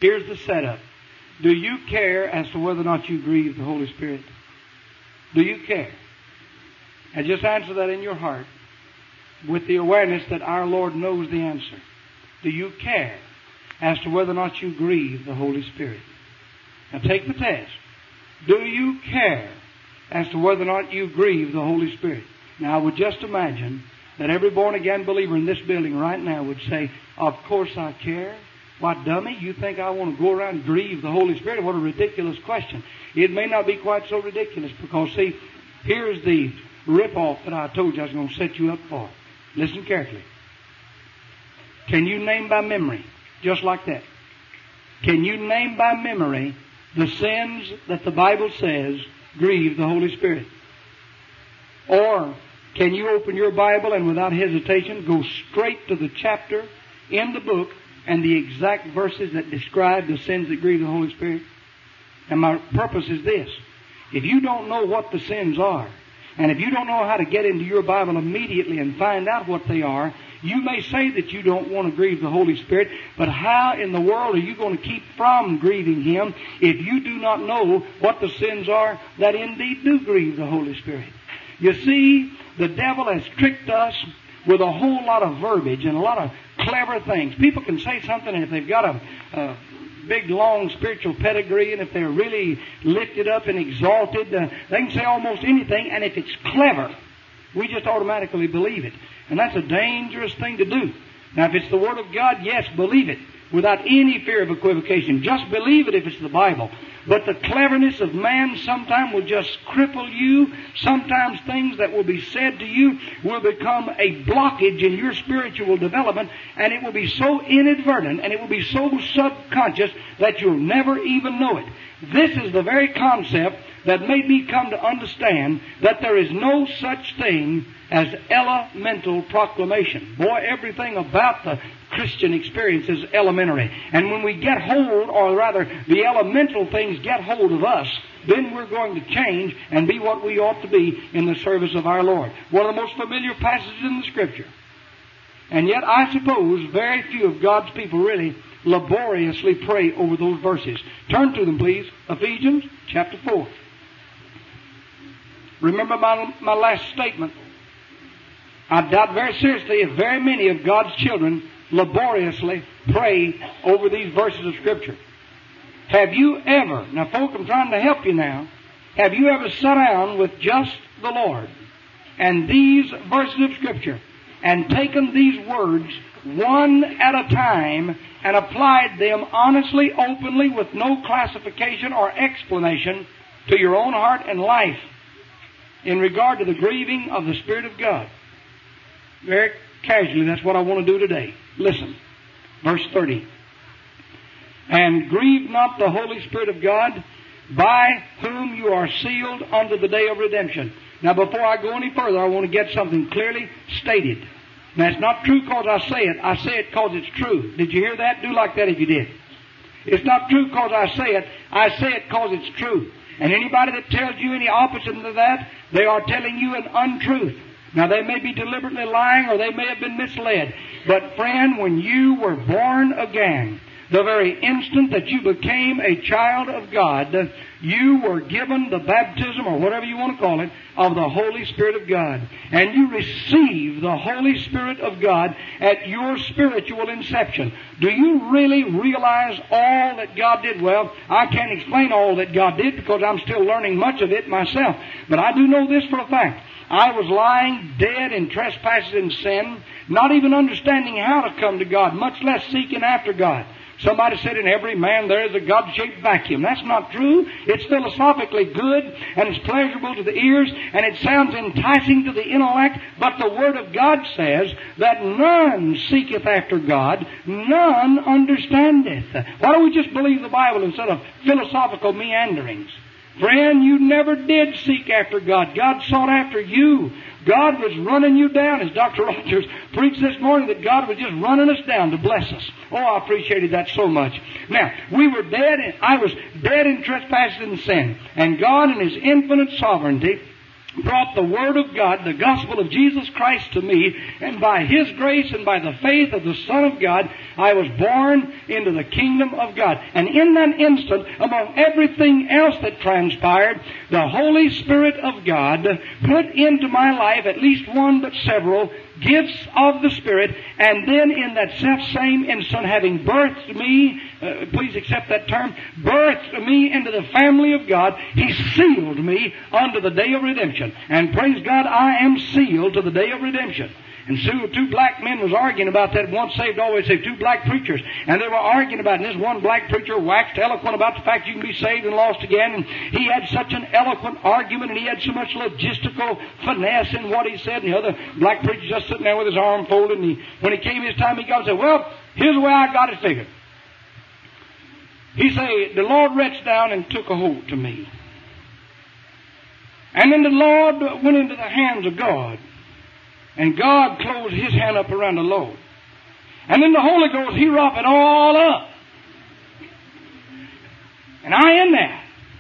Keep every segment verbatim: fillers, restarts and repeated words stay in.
Here's the setup. Do you care as to whether or not you grieve the Holy Spirit? Do you care? And just answer that in your heart with the awareness that our Lord knows the answer. Do you care as to whether or not you grieve the Holy Spirit? Now take the test. Do you care as to whether or not you grieve the Holy Spirit? Now I would just imagine that every born-again believer in this building right now would say, of course I care. Why, dummy, you think I want to go around and grieve the Holy Spirit? What a ridiculous question. It may not be quite so ridiculous because, see, here's the rip-off that I told you I was going to set you up for. Listen carefully. Can you name by memory, just like that? Can you name by memory the sins that the Bible says grieve the Holy Spirit? Or can you open your Bible and without hesitation go straight to the chapter in the book and the exact verses that describe the sins that grieve the Holy Spirit? And my purpose is this. If you don't know what the sins are, and if you don't know how to get into your Bible immediately and find out what they are, you may say that you don't want to grieve the Holy Spirit, but how in the world are you going to keep from grieving Him if you do not know what the sins are that indeed do grieve the Holy Spirit? You see, the devil has tricked us with a whole lot of verbiage and a lot of clever things. People can say something, and if they've got a, a big, long spiritual pedigree, and if they're really lifted up and exalted, uh, they can say almost anything, and if it's clever, we just automatically believe it. And that's a dangerous thing to do. Now, if it's the Word of God, yes, believe it without any fear of equivocation. Just believe it if it's the Bible. But the cleverness of man sometimes will just cripple you. Sometimes things that will be said to you will become a blockage in your spiritual development, and it will be so inadvertent and it will be so subconscious that you'll never even know it. This is the very concept that made me come to understand that there is no such thing as elemental proclamation. Boy, everything about the Christian experience is elementary. And when we get hold, or rather the elemental things get hold of us, then we're going to change and be what we ought to be in the service of our Lord. One of the most familiar passages in the Scripture. And yet I suppose very few of God's people really laboriously pray over those verses. Turn to them, please. Ephesians chapter four. Remember my, my last statement. I doubt very seriously if very many of God's children laboriously pray over these verses of Scripture. Have you ever, now folk, I'm trying to help you now, have you ever sat down with just the Lord and these verses of Scripture and taken these words one at a time and applied them honestly, openly, with no classification or explanation to your own heart and life in regard to the grieving of the Spirit of God? Very casually, that's what I want to do today. Listen, verse thirty. And grieve not the Holy Spirit of God, by whom you are sealed unto the day of redemption. Now, before I go any further, I want to get something clearly stated. Now, it's not true because I say it. I say it because it's true. Did you hear that? Do like that if you did. It's not true because I say it. I say it because it's true. And anybody that tells you any opposite to that, they are telling you an untruth. Now, they may be deliberately lying or they may have been misled. But, friend, when you were born again, the very instant that you became a child of God, you were given the baptism, or whatever you want to call it, of the Holy Spirit of God. And you received the Holy Spirit of God at your spiritual inception. Do you really realize all that God did? Well, I can't explain all that God did because I'm still learning much of it myself. But I do know this for a fact. I was lying dead in trespasses and sin, not even understanding how to come to God, much less seeking after God. Somebody said in every man there is a God-shaped vacuum. That's not true. It's philosophically good, and it's pleasurable to the ears, and it sounds enticing to the intellect, but the Word of God says that none seeketh after God, none understandeth. Why don't we just believe the Bible instead of philosophical meanderings? Friend, you never did seek after God. God sought after you. God was running you down, as Doctor Rogers preached this morning, that God was just running us down to bless us. Oh, I appreciated that so much. Now, we were dead, and I was dead in trespasses and sin. And God in His infinite sovereignty brought the Word of God, the gospel of Jesus Christ to me, and by His grace and by the faith of the Son of God, I was born into the kingdom of God. And in that instant, among everything else that transpired, the Holy Spirit of God put into my life at least one but several gifts of the Spirit, and then in that self-same instant, having birthed me, uh, please accept that term, birthed me into the family of God, He sealed me unto the day of redemption. And praise God, I am sealed to the day of redemption. And so two black men was arguing about that. Once saved, always saved. Two black preachers. And they were arguing about it. And this one black preacher waxed eloquent about the fact you can be saved and lost again. And he had such an eloquent argument, and he had so much logistical finesse in what he said. And the other black preacher just sitting there with his arm folded. And he, when it came his time, he got and said, well, here's the way I got it figured. He said, the Lord reached down and took a hold to me. And then the Lord went into the hands of God. And God closed His hand up around the Lord. And then the Holy Ghost, He wrapped it all up. And I in there.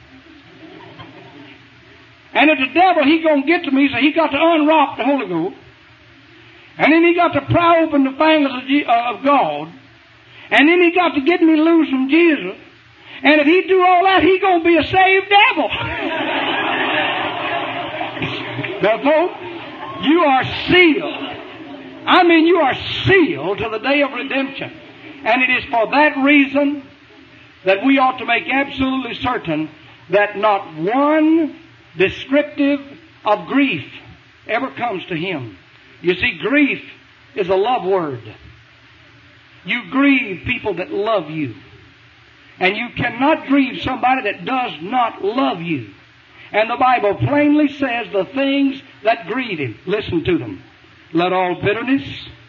And if the devil, he going to get to me, so he got to unwrap the Holy Ghost. And then he got to pry open the fingers of, G- uh, of God. And then he got to get me loose from Jesus. And if he do all that, he going to be a saved devil. Now, folks, you are sealed. I mean, you are sealed to the day of redemption. And it is for that reason that we ought to make absolutely certain that not one descriptive of grief ever comes to Him. You see, grief is a love word. You grieve people that love you. And you cannot grieve somebody that does not love you. And the Bible plainly says the things that grieve Him. Listen to them. Let all bitterness,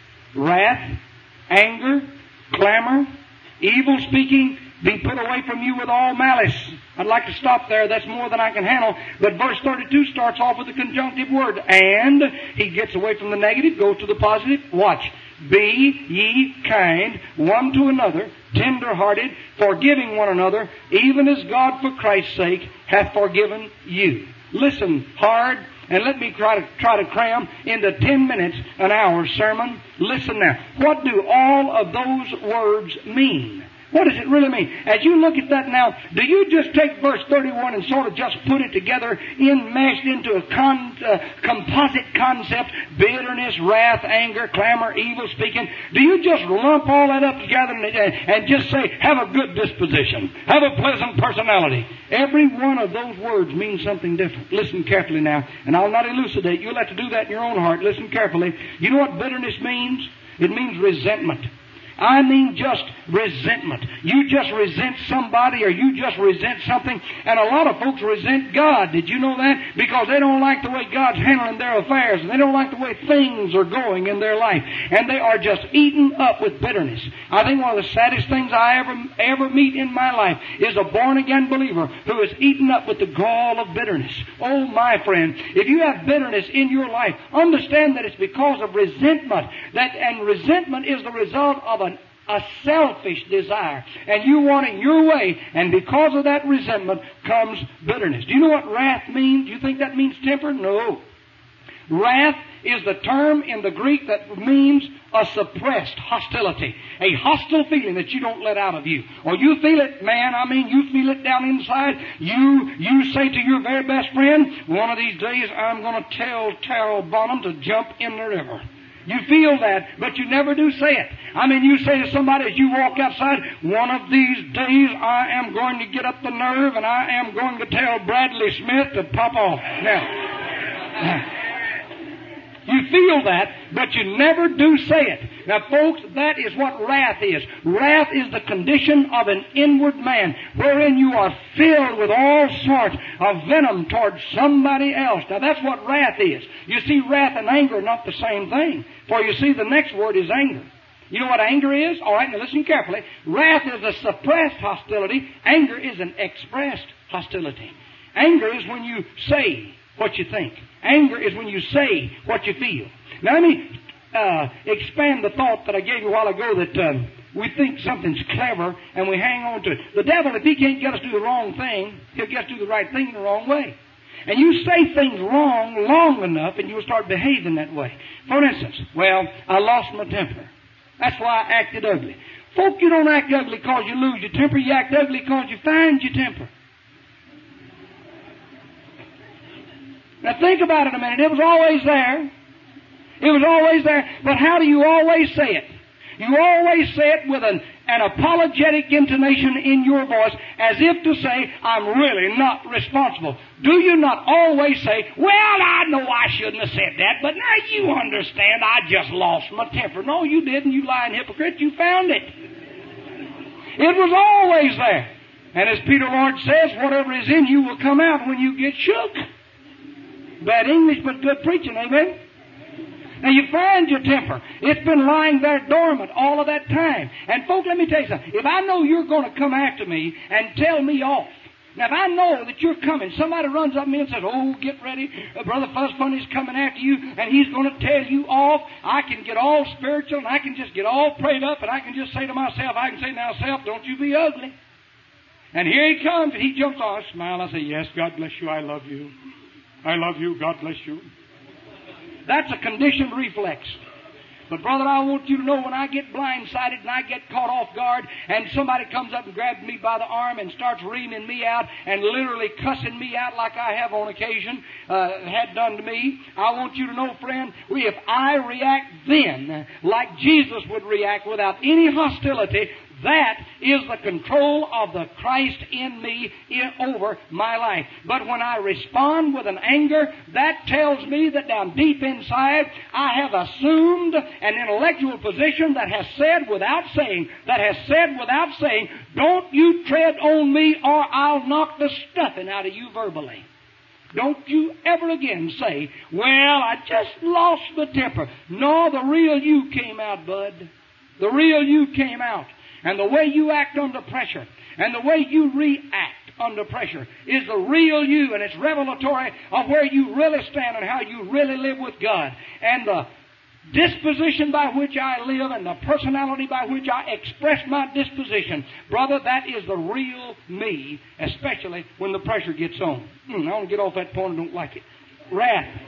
wrath, anger, clamor, evil speaking be put away from you with all malice. I'd like to stop there. That's more than I can handle. But verse thirty-two starts off with the conjunctive word. And he gets away from the negative, goes to the positive. Watch. Be ye kind one to another, tender-hearted, forgiving one another, even as God for Christ's sake hath forgiven you. Listen hard, and let me try to try to cram into ten minutes an hour sermon. Listen now. What do all of those words mean? What does it really mean? As you look at that now, do you just take verse thirty-one and sort of just put it together, enmeshed into a con, uh, composite concept, bitterness, wrath, anger, clamor, evil speaking? Do you just lump all that up together and, and just say, have a good disposition, have a pleasant personality? Every one of those words means something different. Listen carefully now, and I'll not elucidate. You'll have to do that in your own heart. Listen carefully. You know what bitterness means? It means resentment. I mean just resentment. You just resent somebody, or you just resent something. And a lot of folks resent God. Did you know that? Because they don't like the way God's handling their affairs, and they don't like the way things are going in their life. And they are just eaten up with bitterness. I think one of the saddest things I ever ever meet in my life is a born-again believer who is eaten up with the gall of bitterness. Oh, my friend, if you have bitterness in your life, understand that it's because of resentment. That and resentment is the result of a A selfish desire. And you want it your way. And because of that resentment comes bitterness. Do you know what wrath means? Do you think that means temper? No. Wrath is the term in the Greek that means a suppressed hostility. A hostile feeling that you don't let out of you. Or you feel it, man, I mean, you feel it down inside. You you say to your very best friend, one of these days I'm going to tell Terrell Bonham to jump in the river. You feel that, but you never do say it. I mean, you say to somebody as you walk outside, one of these days I am going to get up the nerve and I am going to tell Bradley Smith to pop off. Now, you feel that, but you never do say it. Now, folks, that is what wrath is. Wrath is the condition of an inward man, wherein you are filled with all sorts of venom towards somebody else. Now, that's what wrath is. You see, wrath and anger are not the same thing. For you see, the next word is anger. You know what anger is? All right, now listen carefully. Wrath is a suppressed hostility. Anger is an expressed hostility. Anger is when you say what you think. Anger is when you say what you feel. Now, let me uh, expand the thought that I gave you a while ago that um, we think something's clever and we hang on to it. The devil, if he can't get us to do the wrong thing, he'll get us to do the right thing in the wrong way. And you say things wrong long enough and you'll start behaving that way. For instance, well, I lost my temper. That's why I acted ugly. Folk, you don't act ugly because you lose your temper. You act ugly because you find your temper. Now think about it a minute. It was always there. It was always there. But how do you always say it? You always say it with an, an apologetic intonation in your voice, as if to say, I'm really not responsible. Do you not always say, well, I know I shouldn't have said that, but now you understand I just lost my temper. No, you didn't, you lying hypocrite. You found it. It was always there. And as Peter Lord says, whatever is in you will come out when you get shook. Bad English, but good preaching, amen? Now you find your temper. It's been lying there dormant all of that time. And folks, let me tell you something. If I know you're going to come after me and tell me off, now if I know that you're coming, somebody runs up to me and says, oh, get ready, uh, Brother Fuzz Funny's coming after you, and he's going to tell you off, I can get all spiritual, and I can just get all prayed up, and I can just say to myself, I can say to myself, don't you be ugly. And here he comes, and he jumps on, I smile, I say, yes, God bless you, I love you. I love you, God bless you. That's a conditioned reflex. But brother, I want you to know when I get blindsided and I get caught off guard and somebody comes up and grabs me by the arm and starts reaming me out and literally cussing me out like I have on occasion uh, had done to me, I want you to know, friend, if I react then like Jesus would react without any hostility, that is the control of the Christ in me in, over my life. But when I respond with an anger, that tells me that down deep inside I have assumed an intellectual position that has said without saying, that has said without saying, don't you tread on me or I'll knock the stuffing out of you verbally. Don't you ever again say, well, I just lost my temper. No, the real you came out, bud. The real you came out. And the way you act under pressure, and the way you react under pressure is the real you, and it's revelatory of where you really stand and how you really live with God. And the disposition by which I live and the personality by which I express my disposition, brother, that is the real me, especially when the pressure gets on. Hmm, I want to get off that point, I don't like it. Wrath,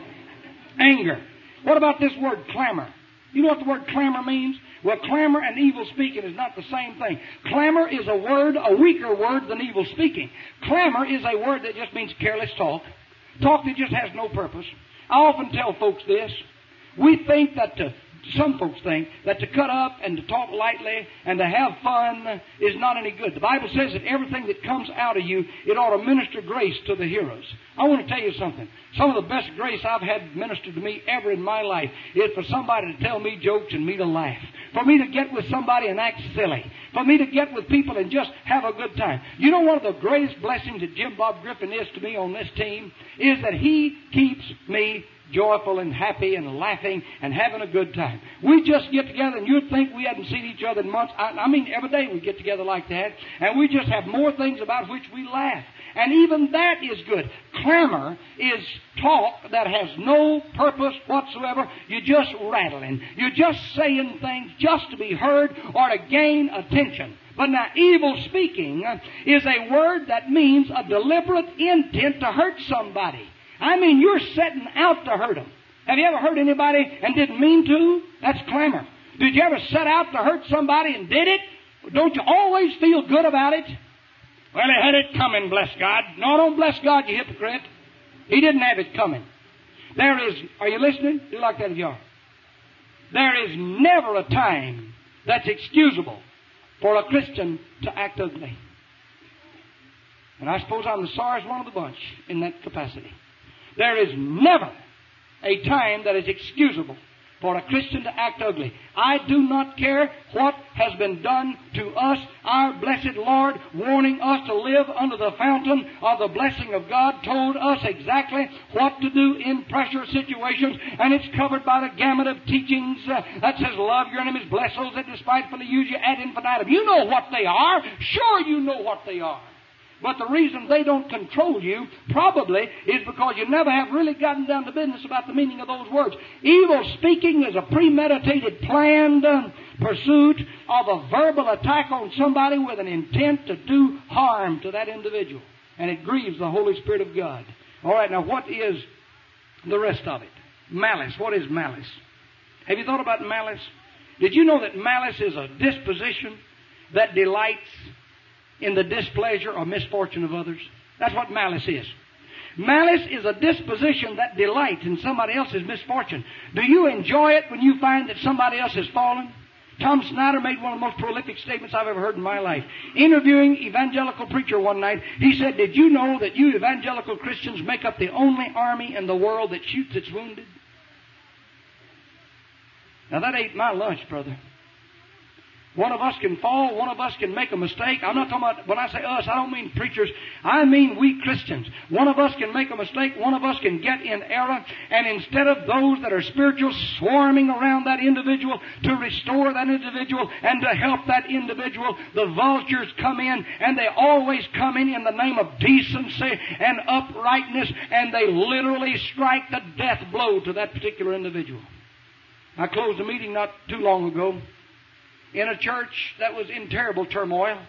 anger. What about this word clamor? You know what the word clamor means? Well, clamor and evil speaking is not the same thing. Clamor is a word, a weaker word than evil speaking. Clamor is a word that just means careless talk. Talk that just has no purpose. I often tell folks this. We think that to, some folks think that to cut up and to talk lightly and to have fun is not any good. The Bible says that everything that comes out of you, it ought to minister grace to the hearers. I want to tell you something. Some of the best grace I've had ministered to me ever in my life is for somebody to tell me jokes and me to laugh. For me to get with somebody and act silly. For me to get with people and just have a good time. You know, one of the greatest blessings that Jim Bob Griffin is to me on this team is that he keeps me joyful and happy and laughing and having a good time. We just get together, and you'd think we hadn't seen each other in months. I, I mean, every day we get together like that, and we just have more things about which we laugh. And even that is good. Clamor is talk that has no purpose whatsoever. You're just rattling. You're just saying things just to be heard or to gain attention. But now, evil speaking is a word that means a deliberate intent to hurt somebody. I mean, you're setting out to hurt them. Have you ever hurt anybody and didn't mean to? That's clamor. Did you ever set out to hurt somebody and did it? Don't you always feel good about it? Well, he had it coming, bless God. No, don't bless God, you hypocrite. He didn't have it coming. There is, are you listening? Do like that if you are. There is never a time that's excusable for a Christian to act ugly. And I suppose I'm the sorriest one of the bunch in that capacity. There is never a time that is excusable for a Christian to act ugly. I do not care what has been done to us. Our blessed Lord, warning us to live under the fountain of the blessing of God, told us exactly what to do in pressure situations, and it's covered by the gamut of teachings uh, that says, love your enemies, bless those that despitefully use you, ad infinitum. You know what they are. Sure, you know what they are. But the reason they don't control you probably is because you never have really gotten down to business about the meaning of those words. Evil speaking is a premeditated, planned uh, pursuit of a verbal attack on somebody with an intent to do harm to that individual. And it grieves the Holy Spirit of God. All right, now what is the rest of it? Malice. What is malice? Have you thought about malice? Did you know that malice is a disposition that delights in the displeasure or misfortune of others? That's what malice is. Malice is a disposition that delights in somebody else's misfortune. Do you enjoy it when you find that somebody else has fallen? Tom Snyder made one of the most prolific statements I've ever heard in my life. Interviewing evangelical preacher one night, he said, "Did you know that you evangelical Christians make up the only army in the world that shoots its wounded?" Now that ain't my lunch, brother. One of us can fall. One of us can make a mistake. I'm not talking about, when I say us, I don't mean preachers. I mean we Christians. One of us can make a mistake. One of us can get in error. And instead of those that are spiritual swarming around that individual to restore that individual and to help that individual, the vultures come in, and they always come in in the name of decency and uprightness, and they literally strike the death blow to that particular individual. I closed a meeting not too long ago in a church that was in terrible turmoil.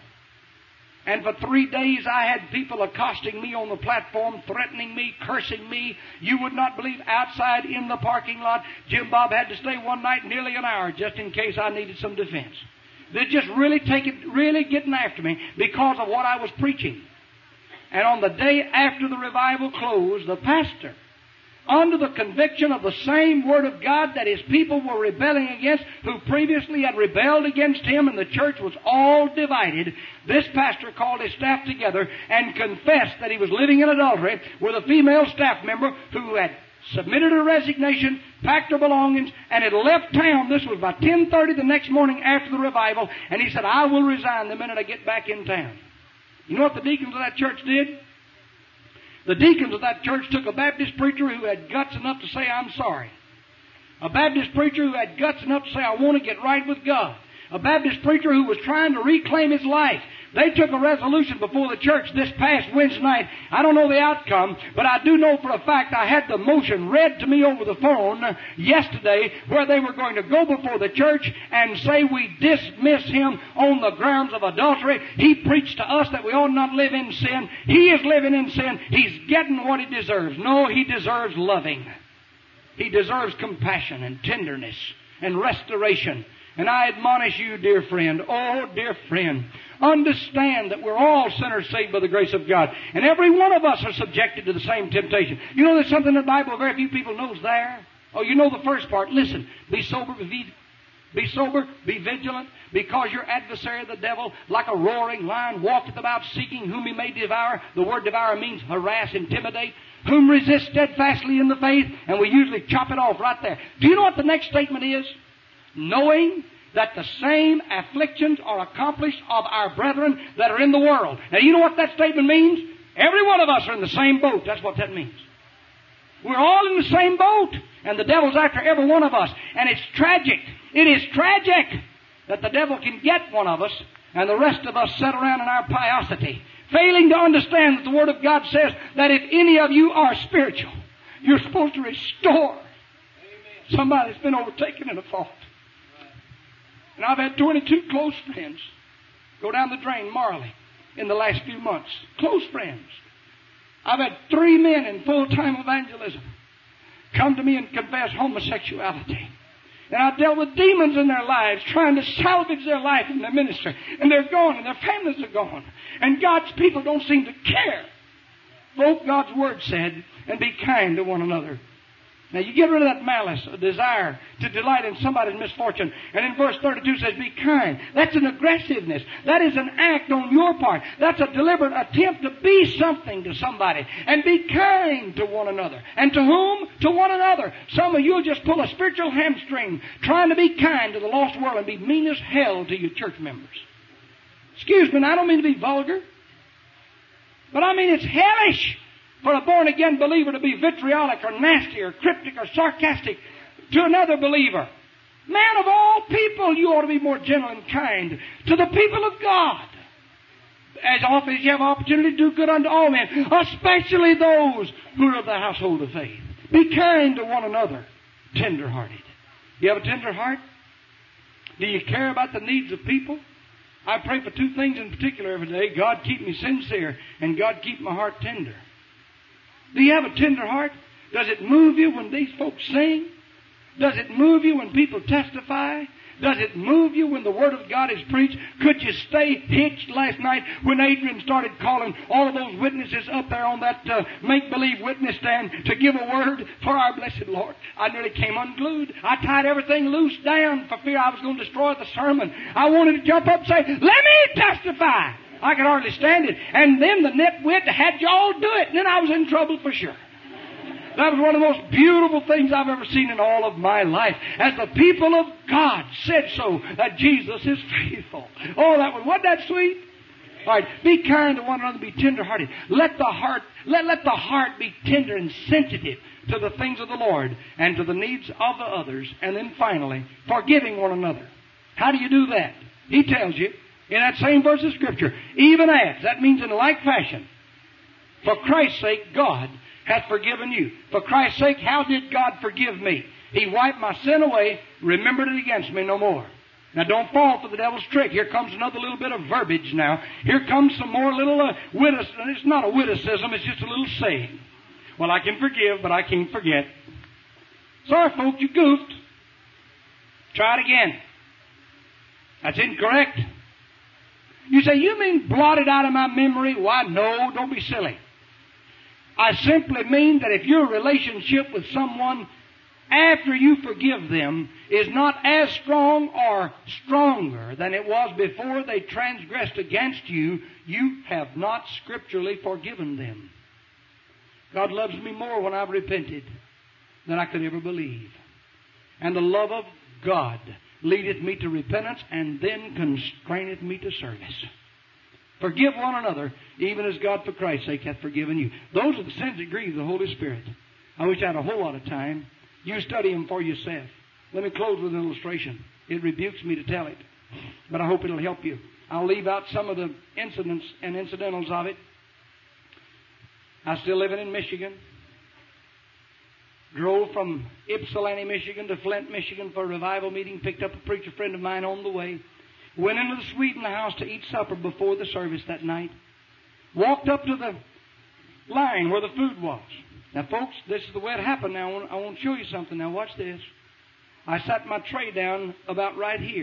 And for three days I had people accosting me on the platform, threatening me, cursing me. You would not believe, outside in the parking lot, Jim Bob had to stay one night nearly an hour just in case I needed some defense. They're just really taking, really getting after me because of what I was preaching. And on the day after the revival closed, the pastor, under the conviction of the same Word of God that his people were rebelling against, who previously had rebelled against him, and the church was all divided, this pastor called his staff together and confessed that he was living in adultery with a female staff member who had submitted her resignation, packed her belongings, and had left town. This was by ten thirty the next morning after the revival, and he said, "I will resign the minute I get back in town." You know what the deacons of that church did? The deacons of that church took a Baptist preacher who had guts enough to say, "I'm sorry." A Baptist preacher who had guts enough to say, "I want to get right with God." A Baptist preacher who was trying to reclaim his life. They took a resolution before the church this past Wednesday night. I don't know the outcome, but I do know for a fact I had the motion read to me over the phone yesterday where they were going to go before the church and say we dismiss him on the grounds of adultery. He preached to us that we ought not live in sin. He is living in sin. He's getting what he deserves. No, he deserves loving. He deserves compassion and tenderness and restoration. And I admonish you, dear friend, oh, dear friend, understand that we're all sinners saved by the grace of God. And every one of us are subjected to the same temptation. You know, there's something in the Bible very few people knows there. Oh, you know the first part. Listen, be sober, be, be sober, be vigilant, because your adversary, the devil, like a roaring lion, walketh about seeking whom he may devour. The word devour means harass, intimidate. Whom resist steadfastly in the faith. And we usually chop it off right there. Do you know what the next statement is? Knowing that the same afflictions are accomplished of our brethren that are in the world. Now, you know what that statement means? Every one of us are in the same boat. That's what that means. We're all in the same boat. And the devil's after every one of us. And it's tragic. It is tragic that the devil can get one of us and the rest of us sit around in our piosity, failing to understand that the Word of God says that if any of you are spiritual, you're supposed to restore somebody that's been overtaken in a fault. And I've had twenty-two close friends go down the drain morally in the last few months. Close friends. I've had three men in full-time evangelism come to me and confess homosexuality. And I've dealt with demons in their lives, trying to salvage their life in their ministry. And they're gone, and their families are gone. And God's people don't seem to care. Both God's Word said, and be kind to one another. Now, you get rid of that malice, a desire to delight in somebody's misfortune. And in verse thirty-two says, be kind. That's an aggressiveness. That is an act on your part. That's a deliberate attempt to be something to somebody. And be kind to one another. And to whom? To one another. Some of you will just pull a spiritual hamstring trying to be kind to the lost world and be mean as hell to your church members. Excuse me, and I don't mean to be vulgar. But I mean it's hellish for a born-again believer to be vitriolic or nasty or cryptic or sarcastic to another believer. Man of all people, you ought to be more gentle and kind to the people of God. As often as you have opportunity to do good unto all men, especially those who are of the household of faith. Be kind to one another, tender-hearted. You have a tender heart? Do you care about the needs of people? I pray for two things in particular every day. God, keep me sincere, and God, keep my heart tender. Do you have a tender heart? Does it move you when these folks sing? Does it move you when people testify? Does it move you when the Word of God is preached? Could you stay hitched last night when Adrian started calling all of those witnesses up there on that uh, make-believe witness stand to give a word for our blessed Lord? I nearly came unglued. I tied everything loose down for fear I was going to destroy the sermon. I wanted to jump up and say, let me testify. I could hardly stand it. And then the nitwit had y'all do it. And then I was in trouble for sure. That was one of the most beautiful things I've ever seen in all of my life. As the people of God said so, that Jesus is faithful. Oh, that was, wasn't that sweet? All right, be kind to one another, be tender-hearted. Let the heart, let, let the heart be tender and sensitive to the things of the Lord and to the needs of the others. And then finally, forgiving one another. How do you do that? He tells you in that same verse of Scripture, even as, that means in like fashion, for Christ's sake, God hath forgiven you. For Christ's sake, how did God forgive me? He wiped my sin away, remembered it against me no more. Now don't fall for the devil's trick. Here comes another little bit of verbiage now. Here comes some more little uh, witticism. It's not a witticism, it's just a little saying. Well, I can forgive, but I can't forget. Sorry, folks, you goofed. Try it again. That's incorrect. You say, you mean blotted out of my memory? Why, no, don't be silly. I simply mean that if your relationship with someone after you forgive them is not as strong or stronger than it was before they transgressed against you, you have not scripturally forgiven them. God loves me more when I've repented than I could ever believe. And the love of God leadeth me to repentance and then constraineth me to service. Forgive one another, even as God for Christ's sake hath forgiven you. Those are the sins that grieve the Holy Spirit. I wish I had a whole lot of time. You study them for yourself. Let me close with an illustration. It rebukes me to tell it, but I hope it'll help you. I'll leave out some of the incidents and incidentals of it. I was still living in Michigan. Drove from Ypsilanti, Michigan to Flint, Michigan for a revival meeting. Picked up a preacher friend of mine on the way. Went into the suite in the house to eat supper before the service that night. Walked up to the line where the food was. Now, folks, this is the way it happened. Now, I want, I want to show you something. Now, watch this. I sat my tray down about right here.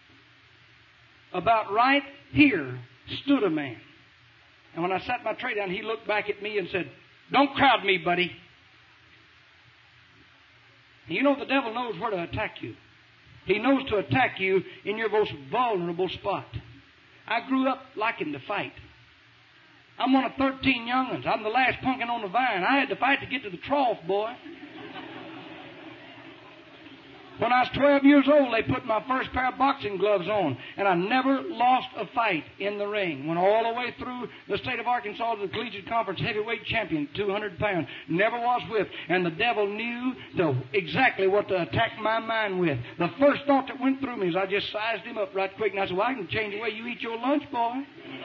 About right here stood a man. And when I sat my tray down, he looked back at me and said, "Don't crowd me, buddy." You know the devil knows where to attack you. He knows to attack you in your most vulnerable spot. I grew up liking to fight. I'm one of thirteen young'uns. I'm the last pumpkin on the vine. I had to fight to get to the trough, boy. When I was twelve years old, they put my first pair of boxing gloves on, and I never lost a fight in the ring. Went all the way through the state of Arkansas to the Collegiate Conference heavyweight champion, two hundred pounds. Never was whipped, and the devil knew the, exactly what to attack my mind with. The first thought that went through me is I just sized him up right quick, and I said, "Well, I can change the way you eat your lunch, boy."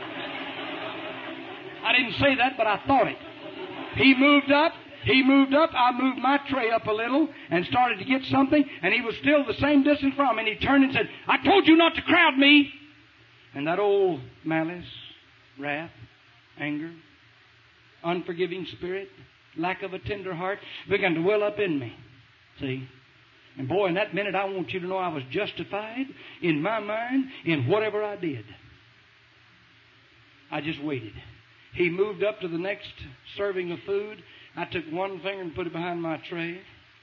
I didn't say that, but I thought it. He moved up. He moved up, I moved my tray up a little and started to get something, and he was still the same distance from me, and he turned and said, "I told you not to crowd me." And that old malice, wrath, anger, unforgiving spirit, lack of a tender heart began to well up in me. See? And boy, in that minute, I want you to know I was justified in my mind in whatever I did. I just waited. He moved up to the next serving of food. I took one finger and put it behind my tray.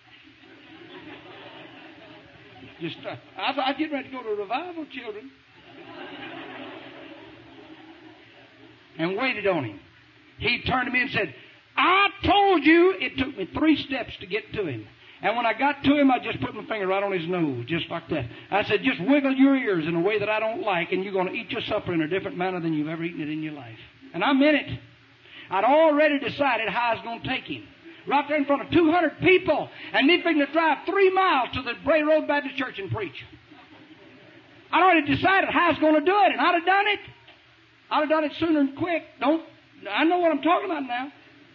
Just, uh, I, I was getting ready to go to a revival, children. And waited on him. He turned to me and said, "I told you." It took me three steps to get to him. And when I got to him, I just put my finger right on his nose, just like that. I said, "Just wiggle your ears in a way that I don't like, and you're going to eat your supper in a different manner than you've ever eaten it in your life." And I meant it. I'd already decided how I was going to take him. Right there in front of two hundred people. And me figuring to drive three miles to the Bray Road Baptist Church and preach. I'd already decided how I was going to do it, and I'd have done it. I'd have done it sooner and quick. Don't, I know what I'm talking about now.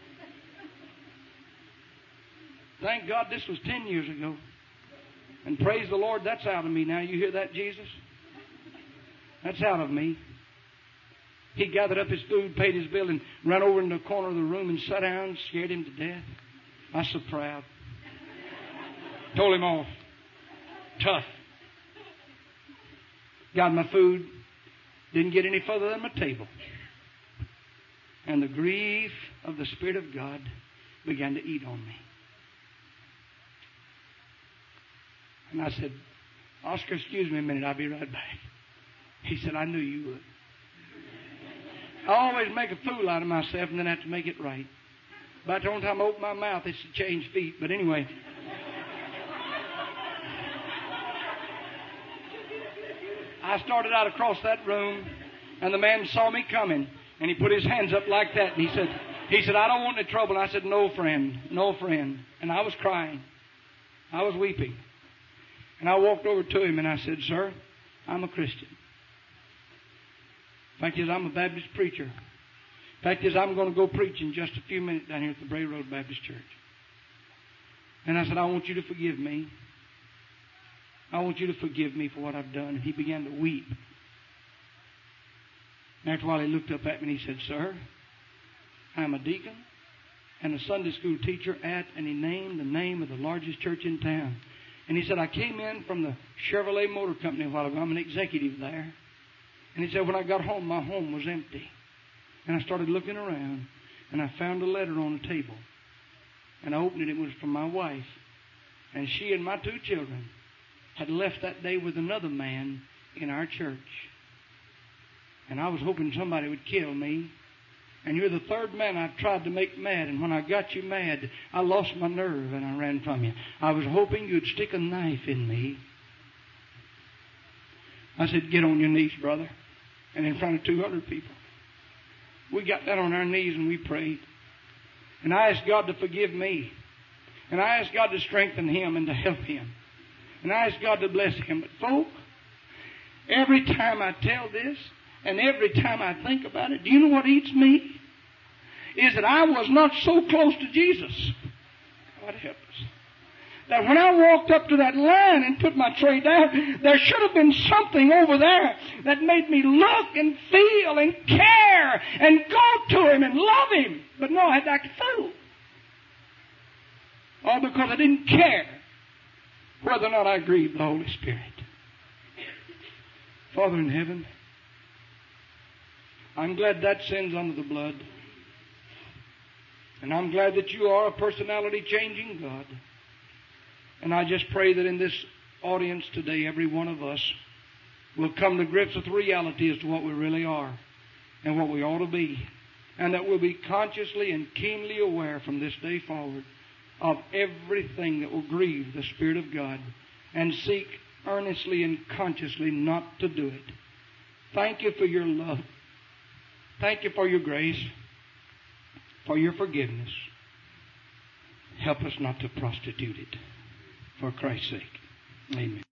Thank God this was ten years ago. And praise the Lord, that's out of me now. You hear that, Jesus? That's out of me. He gathered up his food, paid his bill, and ran over in the corner of the room and sat down, scared him to death. I was so proud. Told him off. Tough. Got my food. Didn't get any further than my table. And the grief of the Spirit of God began to eat on me. And I said, Oscar, excuse me a minute. I'll be right back. He said, I knew you would. I always make a fool out of myself and then have to make it right. By the time I open my mouth, it's to change feet. But anyway. I started out across that room, and the man saw me coming, and he put his hands up like that, and he said, he said, I don't want any trouble. And I said, no, friend, no, friend. And I was crying. I was weeping. And I walked over to him, and I said, sir, I'm a Christian. Fact is, I'm a Baptist preacher. Fact is, I'm going to go preach in just a few minutes down here at the Bray Road Baptist Church. And I said, I want you to forgive me. I want you to forgive me for what I've done. And he began to weep. And after a while, he looked up at me and he said, sir, I'm a deacon and a Sunday school teacher at, and he named the name of the largest church in town. And he said, I came in from the Chevrolet Motor Company a while ago. I'm an executive there. And he said, when I got home, my home was empty. And I started looking around, and I found a letter on the table. And I opened it. It was from my wife. And she and my two children had left that day with another man in our church. And I was hoping somebody would kill me. And you're the third man I've tried to make mad. And when I got you mad, I lost my nerve and I ran from you. I was hoping you'd stick a knife in me. I said, get on your knees, brother. And in front of two hundred people. We got down on our knees and we prayed. And I asked God to forgive me. And I asked God to strengthen him and to help him. And I asked God to bless him. But folk, every time I tell this, and every time I think about it, do you know what eats me? Is that I was not so close to Jesus. God help us. That when I walked up to that line and put my tray down, there should have been something over there that made me look and feel and care and go to him and love him. But no, I had to act a fool. All because I didn't care whether or not I grieved the Holy Spirit. Father in heaven, I'm glad that sin's under the blood. And I'm glad that you are a personality-changing God. And I just pray that in this audience today, every one of us will come to grips with reality as to what we really are and what we ought to be. And that we'll be consciously and keenly aware from this day forward of everything that will grieve the Spirit of God and seek earnestly and consciously not to do it. Thank you for your love. Thank you for your grace, for your forgiveness. Help us not to prostitute it. For Christ's sake. Amen.